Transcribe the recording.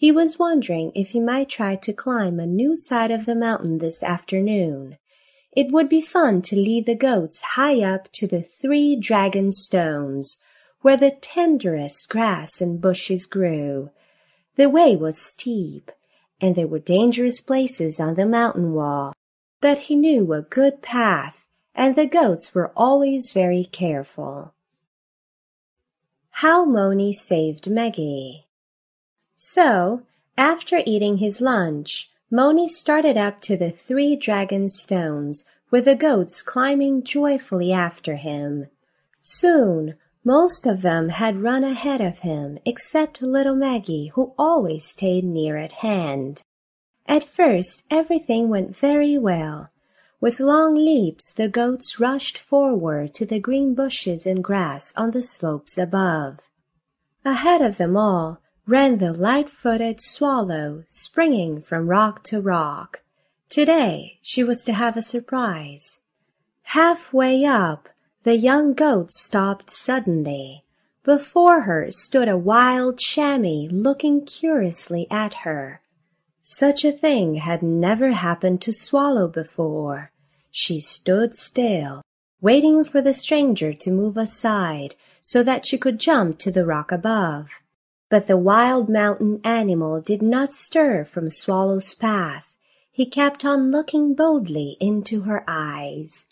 He was wondering if he might try to climb a new side of the mountain this afternoon. It would be fun to lead the goats high up to the 3 dragon stones, where the tenderest grass and bushes grew. The way was steep, and there were dangerous places on the mountain wall, but he knew a good path, and the goats were always very careful. How Moni Saved Meggie. So, after eating his lunch, Moni started up to the 3 dragon stones, with the goats climbing joyfully after him. Soon, most of them had run ahead of him, except little Meggie, who always stayed near at hand. At first, everything went very well. With long leaps, the goats rushed forward to the green bushes and grass on the slopes above. Ahead of them all ran the light-footed swallow, springing from rock to rock. Today she was to have a surprise. Halfway up, the young goat stopped suddenly. Before her stood a wild chamois looking curiously at her. Such a thing had never happened to Swallow before. She stood still, waiting for the stranger to move aside so that she could jump to the rock above. But the wild mountain animal did not stir from Swallow's path. He kept on looking boldly into her eyes.